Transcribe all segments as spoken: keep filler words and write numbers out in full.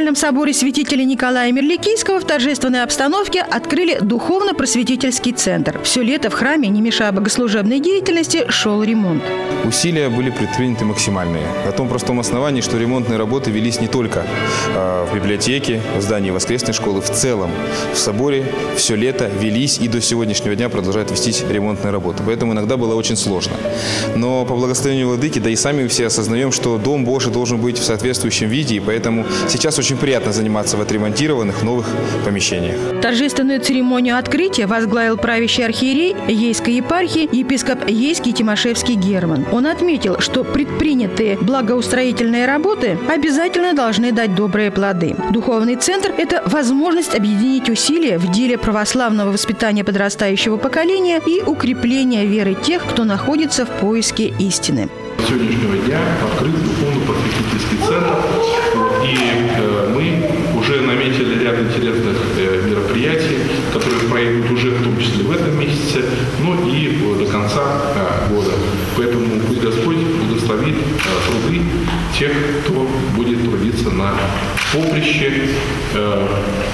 кафедральном соборе святителя Николая Мерликийского в торжественной обстановке открыли духовно-просветительский центр. Все лето в храме, не мешая богослужебной деятельности, шел ремонт. Усилия были предприняты максимальные. На том простом основании, что ремонтные работы велись не только э, в библиотеке, в здании воскресной школы, в целом в соборе все лето велись и до сегодняшнего дня продолжают вестись ремонтные работы. Поэтому иногда было очень сложно. Но по благословению Владыки, да и сами все осознаем, что Дом Божий должен быть в соответствующем виде, и поэтому сейчас очень приятно заниматься в отремонтированных новых помещениях. Торжественную церемонию открытия возглавил правящий архиерей Ейской епархии епископ Ейский Тимошевский Герман. Он отметил, что предпринятые благоустроительные работы обязательно должны дать добрые плоды. Духовный центр – это возможность объединить усилия в деле православного воспитания подрастающего поколения и укрепления веры тех, кто находится в поиске истины. С сегодняшнего дня открыт духовно-просветительский центр, и э, мы уже наметили ряд интересных э, мероприятий, которые пройдут уже в том числе в этом месяце, ну и э, до конца э, года. Поэтому пусть Господь благословит э, труды тех, кто будет трудиться на поприще э,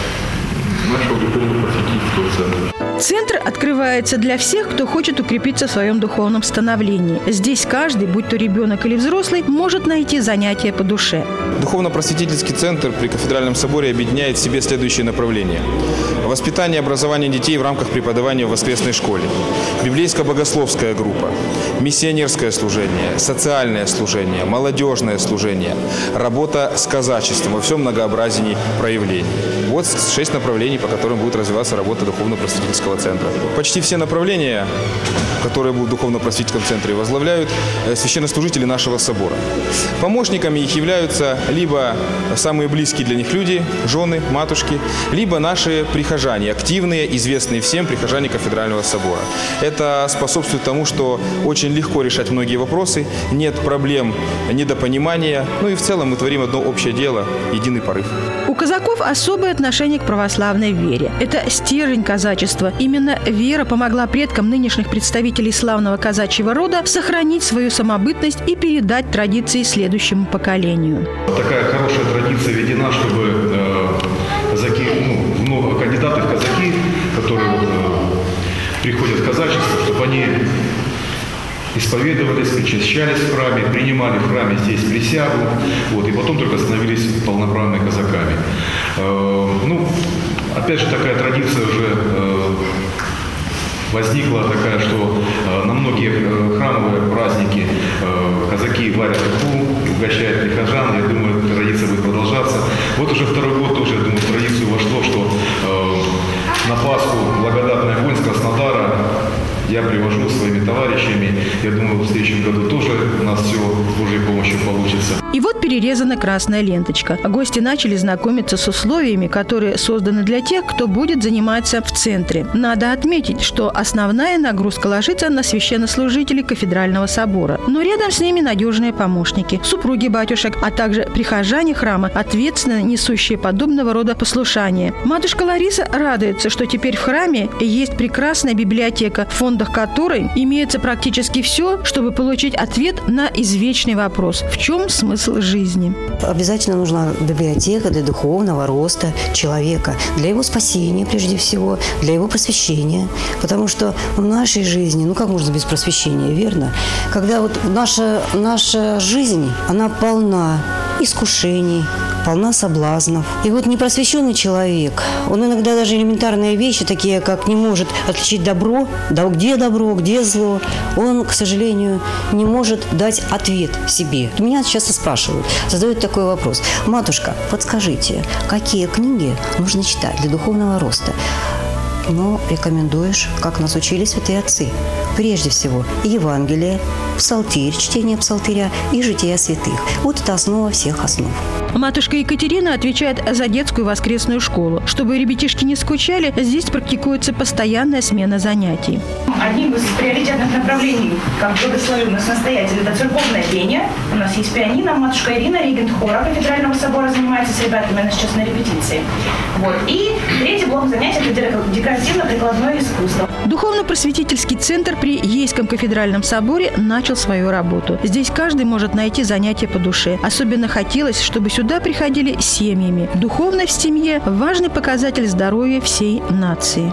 нашего духовно-просветительского центра. Центр открывается для всех, кто хочет укрепиться в своем духовном становлении. Здесь каждый, будь то ребенок или взрослый, может найти занятие по душе. Духовно-просветительский центр при Кафедральном соборе объединяет в себе следующие направления. Воспитание и образование детей в рамках преподавания в воскресной школе. Библейско-богословская группа. Миссионерское служение. Социальное служение. Молодежное служение. Работа с казачеством во всем многообразии проявлений. Вот шесть направлений, по которым будет развиваться работа духовно-просветительского центра. Почти все направления, которые будут в духовно-просветительском центре, возглавляют священнослужители нашего собора. Помощниками их являются либо самые близкие для них люди, жены, матушки, либо наши прихожане, активные, известные всем прихожане Кафедрального собора. Это способствует тому, что очень легко решать многие вопросы, нет проблем недопонимания, ну и в целом мы творим одно общее дело, единый порыв. У казаков особое отношение к православной вере. Это стержень казачества. Именно вера помогла предкам нынешних представителей славного казачьего рода сохранить свою самобытность и передать традиции следующему поколению. Такая хорошая традиция введена, чтобы э, казаки, ну, много кандидатов в казаки, которые вот, э, приходят в казачество, чтобы они исповедовались, причащались в храме, принимали в храме здесь присягу, вот, и потом только становились полноправными казаками. Э, ну, опять же, такая традиция уже э, возникла такая, что э, на многие э, храмовые праздники э, казаки варят уху, угощают прихожан. Я думаю, эта традиция будет продолжаться. Вот уже второй год тоже, я думаю, в традицию вошло, что э, на Пасху благодатный огонь с Краснодара я привожу своими товарищами. Я думаю, в следующем году тоже у нас все с Божьей помощью получится. И вот перерезана красная ленточка. Гости начали знакомиться с условиями, которые созданы для тех, кто будет заниматься в центре. Надо отметить, что основная нагрузка ложится на священнослужителей Кафедрального собора. Но рядом с ними надежные помощники, супруги батюшек, а также прихожане храма, ответственно несущие подобного рода послушания. Матушка Лариса радуется, что теперь в храме есть прекрасная библиотека, в фондах которой имеется практически все, чтобы получить ответ на извечный вопрос: в чем смысл жизни? Обязательно нужна библиотека для духовного роста человека, для его спасения прежде всего, для его просвещения. Потому что в нашей жизни, ну как можно без просвещения, верно? Когда вот наша, наша жизнь, она полна искушений, полна соблазнов. И вот непросвещенный человек, он иногда даже элементарные вещи, такие как не может отличить добро, да где добро, где зло, он, к сожалению, не может дать ответ себе. Меня часто спрашивают, задают такой вопрос: матушка, подскажите, какие книги нужно читать для духовного роста? Но рекомендуешь, как нас учили святые отцы. Прежде всего, Евангелие, псалтирь, чтение псалтыря и жития святых. Вот это основа всех основ. Матушка Екатерина отвечает за детскую воскресную школу. Чтобы ребятишки не скучали, здесь практикуется постоянная смена занятий. Одним из приоритетных направлений, как благословил нас настоятель, это церковное пение. У нас есть пианино, матушка Ирина, регент хора Кафедрального собора, занимается с ребятами, она сейчас на репетиции. Вот. И третий блок занятий – это декоративно-прикладное искусство. Духовно-просветительский центр при Ейском Кафедральном соборе начал начал свою работу. Здесь каждый может найти занятие по душе. Особенно хотелось, чтобы сюда приходили семьями. Духовность в семье – важный показатель здоровья всей нации.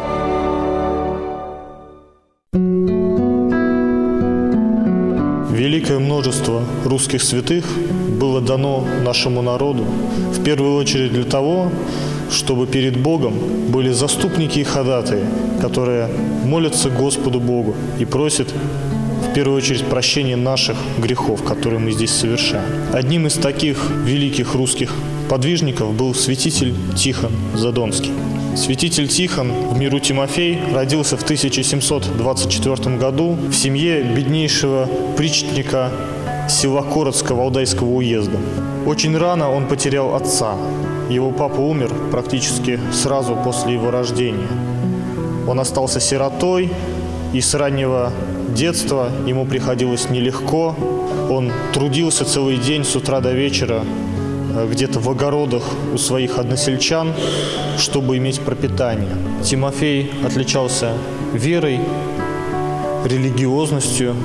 Великое множество русских святых было дано нашему народу в первую очередь для того, чтобы перед Богом были заступники и ходатаи, которые молятся Господу Богу и просят в первую очередь прощения наших грехов, которые мы здесь совершаем. Одним из таких великих русских подвижников был святитель Тихон Задонский. Святитель Тихон в миру Тимофей родился в тысяча семьсот двадцать четвёртом году в семье беднейшего причетника села Коротска Валдайского уезда. Очень рано он потерял отца. Его папа умер практически сразу после его рождения. Он остался сиротой, и с раннего детства ему приходилось нелегко. Он трудился целый день с утра до вечера где-то в огородах у своих односельчан, чтобы иметь пропитание. Тимофей отличался верой, религиозностью,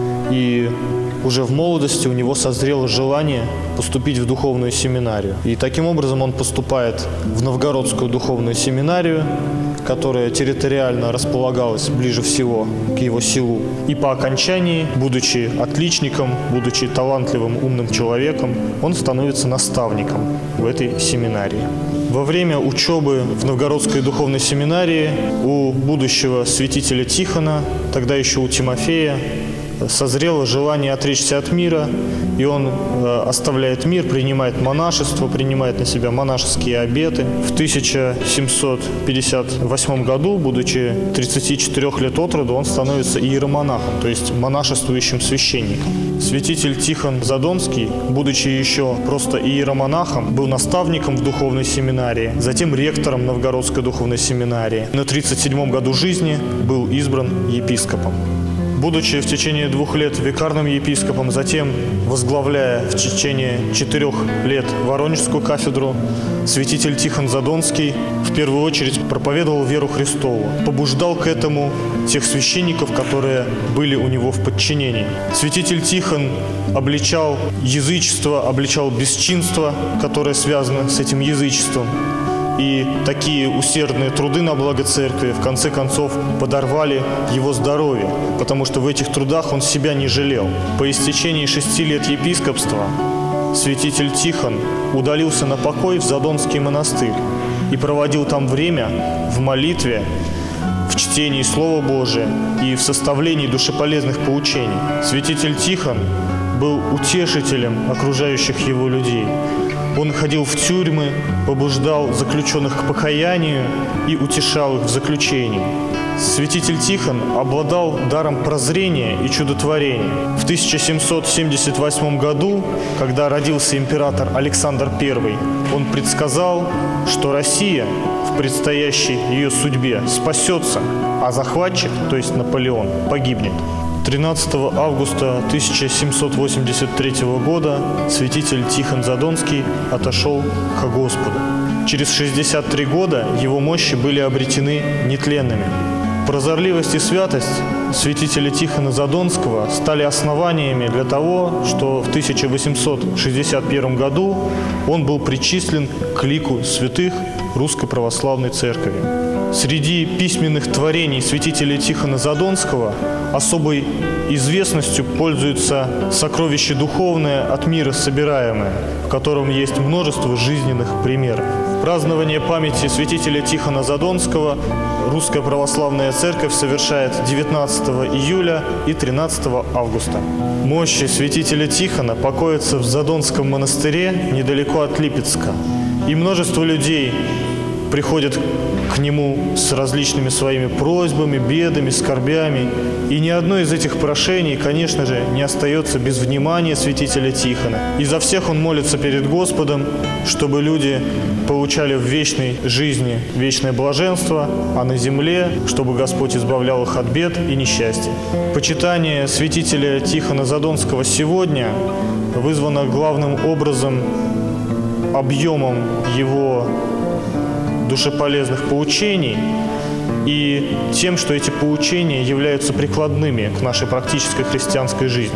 и уже в молодости у него созрело желание поступить в духовную семинарию. И таким образом он поступает в Новгородскую духовную семинарию, которая территориально располагалась ближе всего к его селу. И по окончании, будучи отличником, будучи талантливым, умным человеком, он становится наставником в этой семинарии. Во время учебы в Новгородской духовной семинарии у будущего святителя Тихона, тогда еще у Тимофея, созрело желание отречься от мира, и он э, оставляет мир, принимает монашество, принимает на себя монашеские обеты. В тысяча семьсот пятьдесят восьмом году, будучи тридцати четырёх лет от роду, он становится иеромонахом, то есть монашествующим священником. Святитель Тихон Задонский, будучи еще просто иеромонахом, был наставником в духовной семинарии, затем ректором Новгородской духовной семинарии. На тридцать седьмом году жизни был избран епископом. Будучи в течение двух лет викарным епископом, затем возглавляя в течение четырех лет Воронежскую кафедру, святитель Тихон Задонский в первую очередь проповедовал веру Христову, побуждал к этому тех священников, которые были у него в подчинении. Святитель Тихон обличал язычество, обличал бесчинство, которое связано с этим язычеством. И такие усердные труды на благо церкви в конце концов подорвали его здоровье, потому что в этих трудах он себя не жалел. По истечении шести лет епископства святитель Тихон удалился на покой в Задонский монастырь и проводил там время в молитве, в чтении Слова Божия и в составлении душеполезных поучений. Святитель Тихон был утешителем окружающих его людей. Он ходил в тюрьмы, побуждал заключенных к покаянию и утешал их в заключении. Святитель Тихон обладал даром прозрения и чудотворения. В тысяча семьсот семьдесят восьмом году, когда родился император Александр Первый, он предсказал, что Россия в предстоящей ее судьбе спасется, а захватчик, то есть Наполеон, погибнет. тринадцатого августа тысяча семьсот восемьдесят третьего года святитель Тихон Задонский отошел ко Господу. Через шестьдесят три года его мощи были обретены нетленными. Прозорливость и святость святителя Тихона Задонского стали основаниями для того, что в тысяча восемьсот шестьдесят первом году он был причислен к лику святых Русской Православной Церкви. Среди письменных творений святителя Тихона Задонского особой известностью пользуется «Сокровище духовное, от мира собираемое», в котором есть множество жизненных примеров. Празднование памяти святителя Тихона Задонского Русская Православная Церковь совершает девятнадцатого июля и тринадцатого августа. Мощи святителя Тихона покоятся в Задонском монастыре недалеко от Липецка. И множество людей приходят к нему с различными своими просьбами, бедами, скорбями. И ни одно из этих прошений, конечно же, не остается без внимания святителя Тихона. И за всех он молится перед Господом, чтобы люди получали в вечной жизни вечное блаженство, а на земле, чтобы Господь избавлял их от бед и несчастья. Почитание святителя Тихона Задонского сегодня вызвано главным образом объемом его душеполезных поучений и тем, что эти поучения являются прикладными к нашей практической христианской жизни.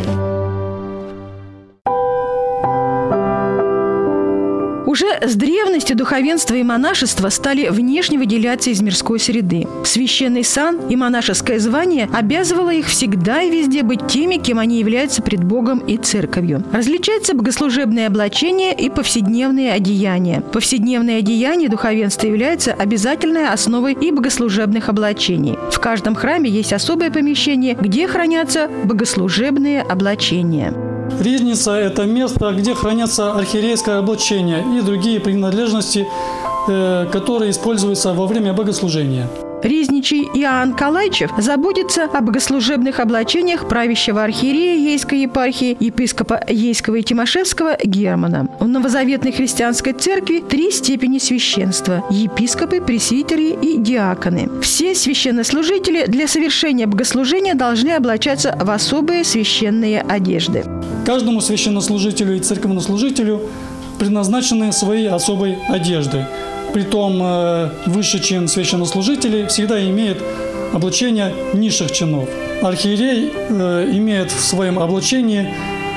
Уже с древности духовенство и монашество стали внешне выделяться из мирской среды. Священный сан и монашеское звание обязывало их всегда и везде быть теми, кем они являются пред Богом и Церковью. Различается богослужебное облачение и повседневные одеяния. Повседневные одеяния духовенства являются обязательной основой и богослужебных облачений. В каждом храме есть особое помещение, где хранятся богослужебные облачения. Ризница – это место, где хранятся архиерейское облачение и другие принадлежности, э, которые используются во время богослужения. Ризничий Иоанн Калайчев заботится о богослужебных облачениях правящего архиерея Ейской епархии, епископа Ейского и Тимошевского Германа. В новозаветной христианской церкви три степени священства – епископы, пресвитеры и диаконы. Все священнослужители для совершения богослужения должны облачаться в особые священные одежды. Каждому священнослужителю и церковнослужителю предназначены свои особые одежды. Притом высший чин священнослужителей всегда имеет облачение низших чинов. Архиерей э, имеет в своем облачении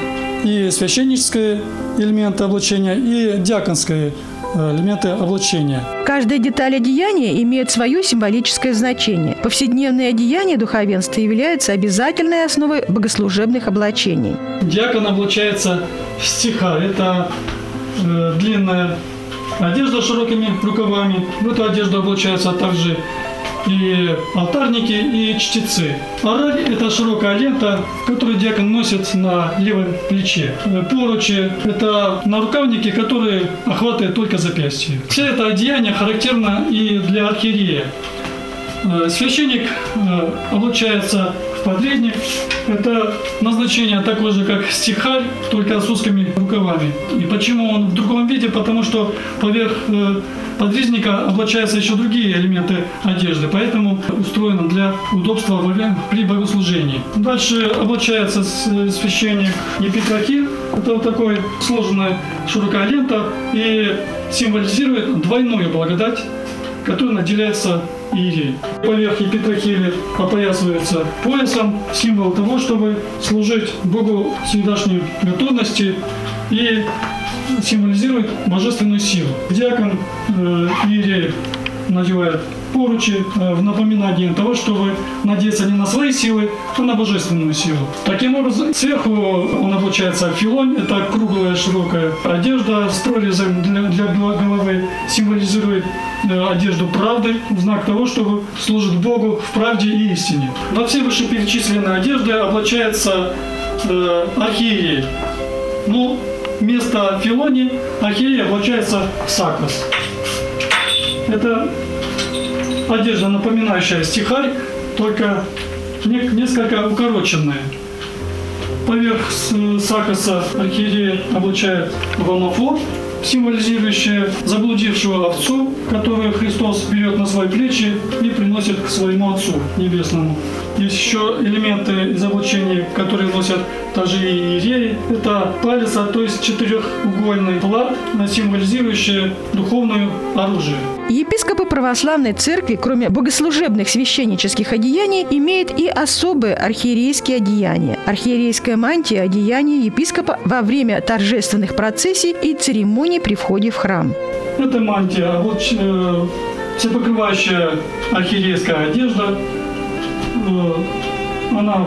и священнические элементы облачения, и диаконские элементы облачения. Каждая деталь одеяния имеет свое символическое значение. Повседневные одеяния духовенства являются обязательной основой богослужебных облачений. Диакон облачается в стиха. Это э, длинная одежда с широкими рукавами. В эту одежду облачаются также и алтарники, и чтецы. Ораль – это широкая лента, которую диакон носит на левом плече. Поручи – это нарукавники, которые охватывают только запястье. Все это одеяние характерно и для архиерея. Священник облачается в подрезник. Это назначение такое же, как стихарь, только с узкими рукавами. И почему он в другом виде? Потому что поверх подрезника облачаются еще другие элементы одежды, поэтому устроено для удобства во время, при богослужении. Дальше облачается священник епитрахиль. Это вот такой сложенная широкая лента и символизирует двойную благодать, которая наделяется иерей. Поверх епитрахили опоясывается поясом, символ того, чтобы служить Богу в всегдашней готовности, и символизирует божественную силу. Диакон э, иерей надевает поручи э, в напоминание того, чтобы надеяться не на свои силы, а на божественную силу. Таким образом, сверху он облачается в филонь, это круглая широкая одежда с прорезом для, для головы, символизирует э, одежду правды, в знак того, чтобы служить Богу в правде и истине. Во все вышеперечисленные одежды облачается э, архиерей. Ну, вместо филони архиерей облачается в сакос. Это одежда, напоминающая стихарь, только несколько укороченная. Поверх сакоса архиерей облачает волнофор, символизирующее заблудившую овцу, которую Христос берет на свои плечи и приносит к своему Отцу Небесному. Есть еще элементы из облачения, которые носят также и иереи. Это палица, то есть четырехугольный плат, символизирующий духовное оружие. Епископы православной церкви, кроме богослужебных священнических одеяний, имеют и особые архиерейские одеяния. Архиерейская мантия – одеяние епископа во время торжественных процессий и церемоний при входе в храм. Это мантия, вот, э, всепокрывающая архиерейская одежда. Э, она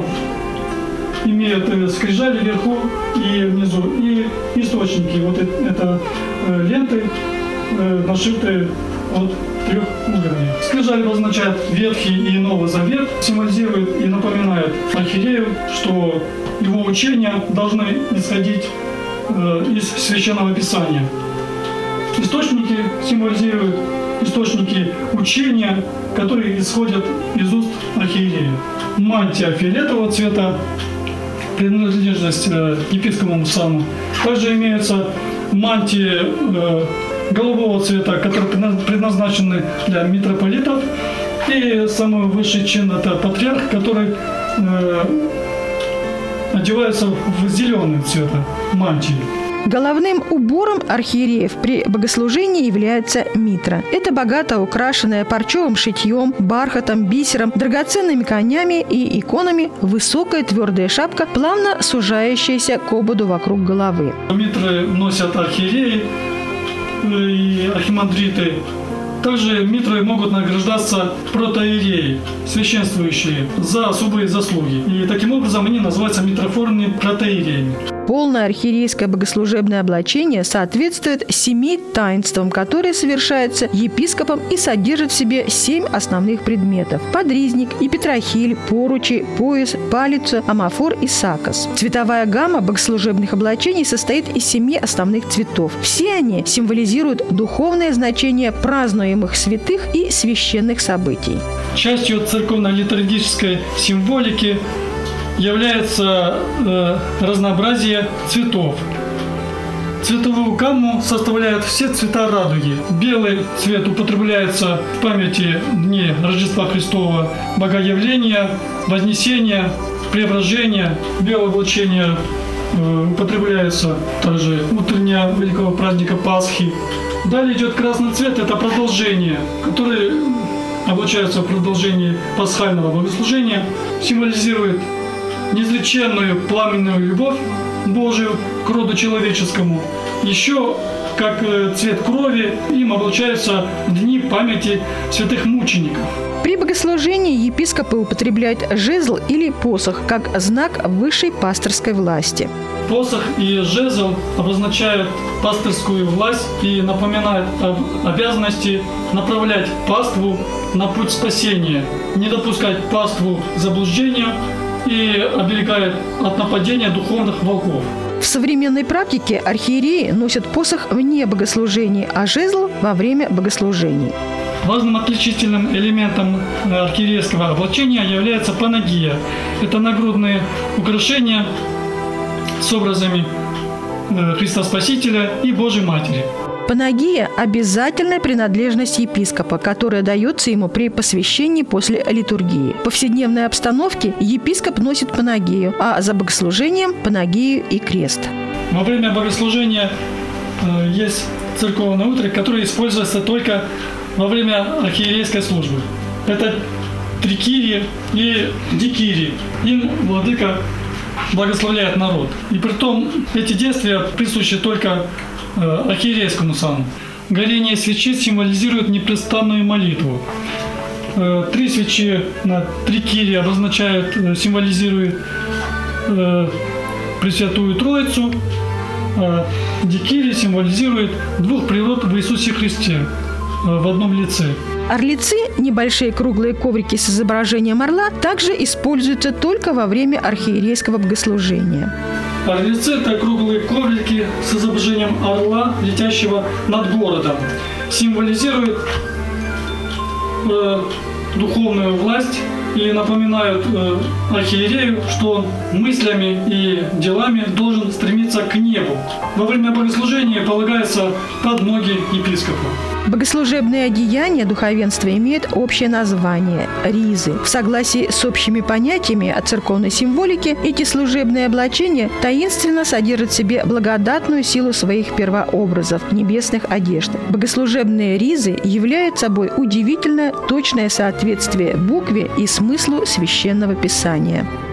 имеет э, скрижали вверху и внизу, и источники. Вот это, это э, ленты, э, нашитые от трех уровней. Скрижали обозначает Ветхий и Новый Завет, символизирует и напоминает архиерею, что его учения должны исходить э, из Священного Писания. Источники символизируют источники учения, которые исходят из уст архиерея. Мантия фиолетового цвета, принадлежность э, епископу сану. Также имеются мантии э, голубого цвета, которые предназначены для митрополитов. И самый высший чин – это патриарх, который э, одевается в зеленый цвет мантии. Головным убором архиереев при богослужении является митра. Это богато украшенная парчевым шитьем, бархатом, бисером, драгоценными камнями и иконами высокая твердая шапка, плавно сужающаяся к ободу вокруг головы. Митры носят архиереи и архимандриты. Также митрой могут награждаться протоиереи, священствующие, за особые заслуги. И таким образом они называются митрофорными протоиереями. Полное архиерейское богослужебное облачение соответствует семи таинствам, которые совершаются епископом и содержит в себе семь основных предметов: подризник, епитрахиль, поручи, пояс, палица, амафор и сакос. Цветовая гамма богослужебных облачений состоит из семи основных цветов. Все они символизируют духовное значение празднуемых святых и священных событий. Частью церковно-литургической символики является э, разнообразие цветов. Цветовую гамму составляют все цвета радуги. Белый цвет употребляется в памяти дней Рождества Христова, Богоявления, Вознесения, Преображения. Белое облачение э, употребляется также утреннего великого праздника Пасхи. Далее идет красный цвет, это продолжение, которое облачается в продолжении пасхального богослужения, символизирует неизреченную пламенную любовь Божию к роду человеческому. Еще, как цвет крови, им облачаются дни памяти святых мучеников. При богослужении епископы употребляют жезл или посох как знак высшей пасторской власти. Посох и жезл обозначают пасторскую власть и напоминают об обязанности направлять паству на путь спасения, не допускать паству к заблуждению и оберегает от нападения духовных волков. В современной практике архиереи носят посох вне богослужений, а жезл во время богослужений. Важным отличительным элементом архиерейского облачения является панагия. Это нагрудные украшения с образами Христа Спасителя и Божьей Матери. Панагия – обязательная принадлежность епископа, которая дается ему при посвящении после литургии. В повседневной обстановке епископ носит панагию, а за богослужением – панагию и крест. Во время богослужения э, есть церковный утренник, который используется только во время архиерейской службы. Это трикири и дикири. Им владыка благословляет народ. И притом эти действия присущи только архиерейскому сану. Горение свечи символизирует непрестанную молитву. Три свечи на трикире обозначают, символизируют Пресвятую Троицу, а дикири символизирует двух природ в Иисусе Христе в одном лице. Орлицы, небольшие круглые коврики с изображением орла, также используются только во время архиерейского богослужения. Орлицы – это круглые коврики с изображением орла, летящего над городом. Символизируют э, духовную власть и напоминают э, архиерею, что он мыслями и делами должен стремиться к небу. Во время богослужения полагается под ноги епископа. Богослужебные одеяния духовенства имеют общее название – ризы. В согласии с общими понятиями о церковной символике, эти служебные облачения таинственно содержат в себе благодатную силу своих первообразов – небесных одежд. Богослужебные ризы являются собой удивительно точное соответствие букве и смыслу Священного Писания.